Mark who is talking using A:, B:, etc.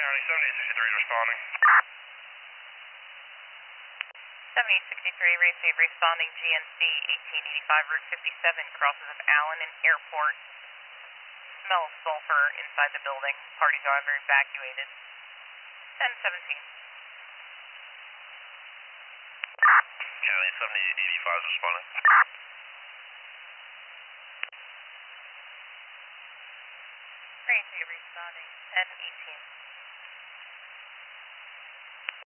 A: County 7063 is responding.
B: 7063, receive responding GNC 1885 Route 57, crosses of Allen and Airport. Smells sulfur inside the building. Party driver evacuated. 1017.
A: County 7085 is responding.
B: Receive responding 1018.